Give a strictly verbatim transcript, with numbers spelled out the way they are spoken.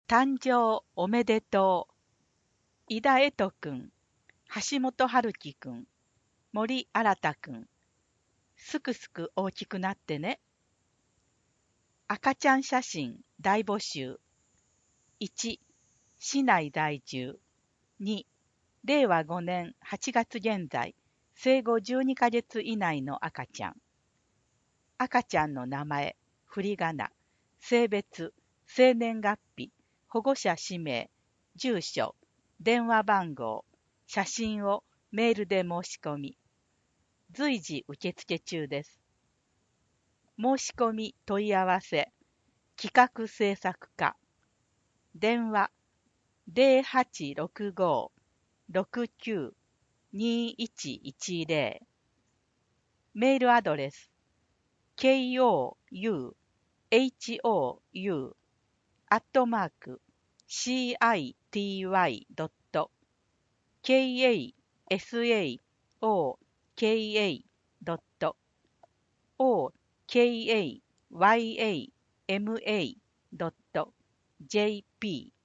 誕生おめでとう。井田絵人くん、橋本春樹くん、森新くん。すくすく大きくなってね。赤ちゃん写真大募集。いち、市内在住。に、れいわごねんはちがつ現在、生後じゅうにかげつ以内の赤ちゃん。赤ちゃんの名前、振り仮名、性別、生年月日、保護者氏名、住所、電話番号、写真をメールで申し込み。随時受付中です。申し込み問い合わせ、企画制作課。電話ゼロはちろくご ろくきゅう にいちいちゼロ。メールアドレス、kouhou アットマーク シーアイティーワイ ドット ケーエーエスエーオーケーエー ドット オーケーエーワイエーエムエー ドット ジェーピー